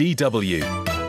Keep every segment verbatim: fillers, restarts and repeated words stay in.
D W.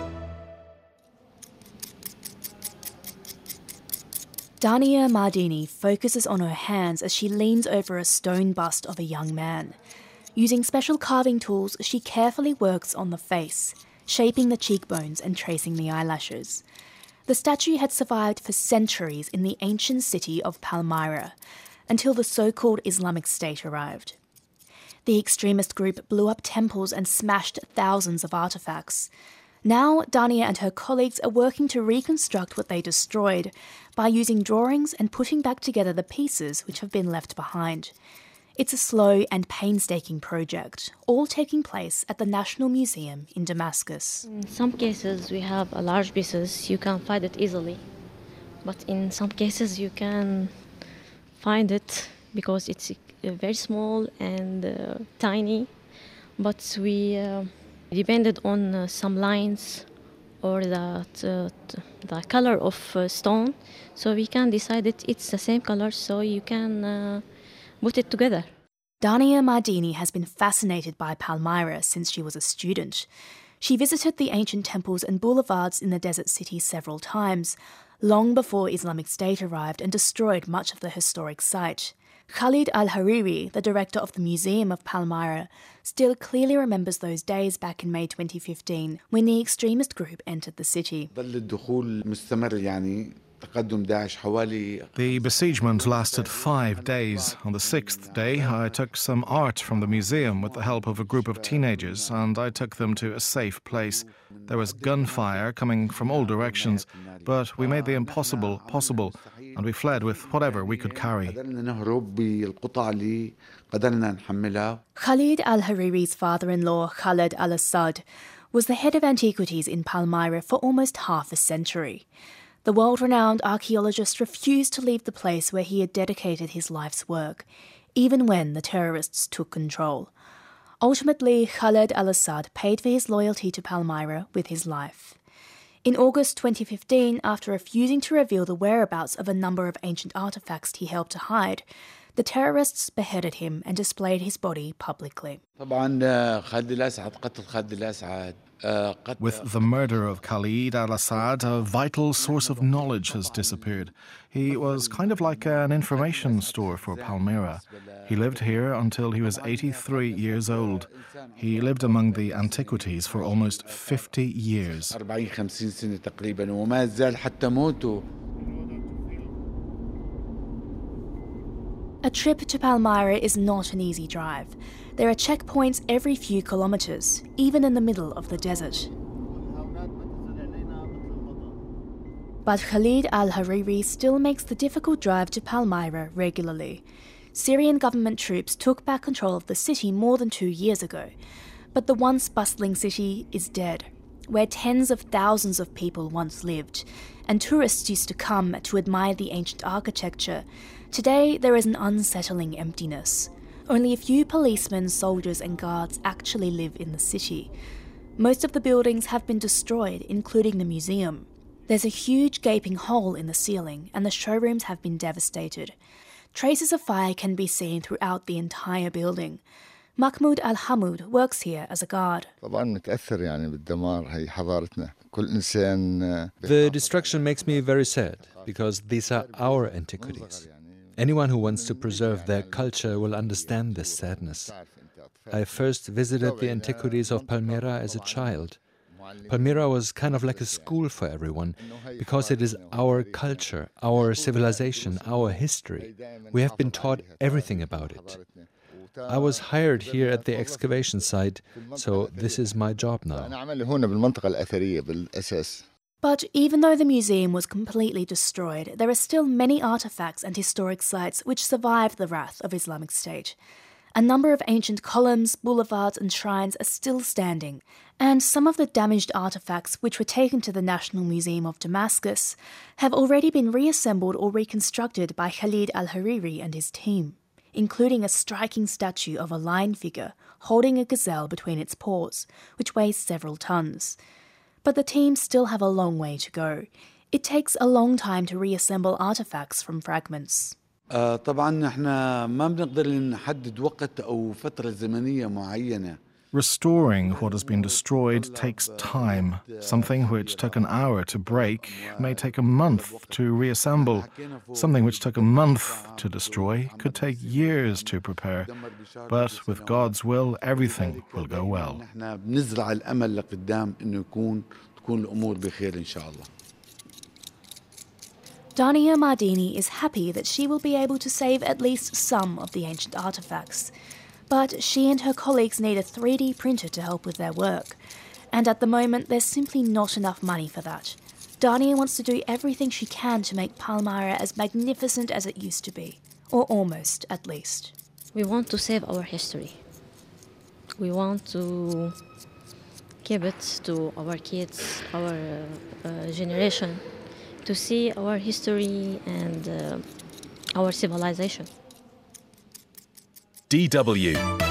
Dania Mardini focuses on her hands as she leans over a stone bust of a young man. Using special carving tools, she carefully works on the face, shaping the cheekbones and tracing the eyelashes. The statue had survived for centuries in the ancient city of Palmyra, until the so-called Islamic State arrived. The extremist group blew up temples and smashed thousands of artifacts. Now, Dania and her colleagues are working to reconstruct what they destroyed by using drawings and putting back together the pieces which have been left behind. It's a slow and painstaking project, all taking place at the National Museum in Damascus. In some cases, we have a large pieces, you can find it easily. But in some cases, you can find it because it's uh, very small and uh, tiny. But we uh, depended on uh, some lines or the, uh, the color of uh, stone, so we can decide that it's the same color, so you can uh, put it together. Dania Mardini has been fascinated by Palmyra since she was a student. She visited the ancient temples and boulevards in the desert city several times, long before Islamic State arrived and destroyed much of the historic site. Khalid Al-Hariri, the director of the Museum of Palmyra, still clearly remembers those days back in May twenty fifteen when the extremist group entered the city. The besiegement lasted five days. On the sixth day, I took some art from the museum with the help of a group of teenagers, and I took them to a safe place. There was gunfire coming from all directions, but we made the impossible possible, and we fled with whatever we could carry. Khalid Al-Hariri's father-in-law, Khaled Al-Assad, was the head of antiquities in Palmyra for almost half a century. The world-renowned archaeologist refused to leave the place where he had dedicated his life's work, even when the terrorists took control. Ultimately, Khaled Al-Assad paid for his loyalty to Palmyra with his life. In August twenty fifteen, after refusing to reveal the whereabouts of a number of ancient artifacts he helped to hide, the terrorists beheaded him and displayed his body publicly. With the murder of Khalid al-Assad, a vital source of knowledge has disappeared. He was kind of like an information store for Palmyra. He lived here until he was eighty-three years old. He lived among the antiquities for almost fifty years. A trip to Palmyra is not an easy drive. There are checkpoints every few kilometres, even in the middle of the desert. But Khalid Al-Hariri still makes the difficult drive to Palmyra regularly. Syrian government troops took back control of the city more than two years ago, but the once bustling city is dead, where tens of thousands of people once lived, and tourists used to come to admire the ancient architecture. Today, there is an unsettling emptiness. Only a few policemen, soldiers and guards actually live in the city. Most of the buildings have been destroyed, including the museum. There's a huge gaping hole in the ceiling, and the showrooms have been devastated. Traces of fire can be seen throughout the entire building. Mahmoud Al-Hamoud works here as a guard. The destruction makes me very sad, because these are our antiquities. Anyone who wants to preserve their culture will understand this sadness. I first visited the antiquities of Palmyra as a child. Palmyra was kind of like a school for everyone, because it is our culture, our civilization, our history. We have been taught everything about it. I was hired here at the excavation site, so this is my job now. But even though the museum was completely destroyed, there are still many artifacts and historic sites which survived the wrath of Islamic State. A number of ancient columns, boulevards and shrines are still standing, and some of the damaged artifacts which were taken to the National Museum of Damascus have already been reassembled or reconstructed by Khalid Al-Hariri and his team, including a striking statue of a lion figure holding a gazelle between its paws, which weighs several tons. But the team still have a long way to go. It takes a long time to reassemble artifacts from fragments. طبعا احنا ما بنقدر نحدد وقت او فترة زمنية معينة. Restoring what has been destroyed takes time. Something which took an hour to break may take a month to reassemble. Something which took a month to destroy could take years to prepare. But with God's will, everything will go well. Dania Mardini is happy that she will be able to save at least some of the ancient artefacts. But she and her colleagues need a three D printer to help with their work. And at the moment, there's simply not enough money for that. Dania wants to do everything she can to make Palmyra as magnificent as it used to be. Or almost, at least. We want to save our history. We want to give it to our kids, our uh, uh, generation, to see our history and uh, our civilization. D W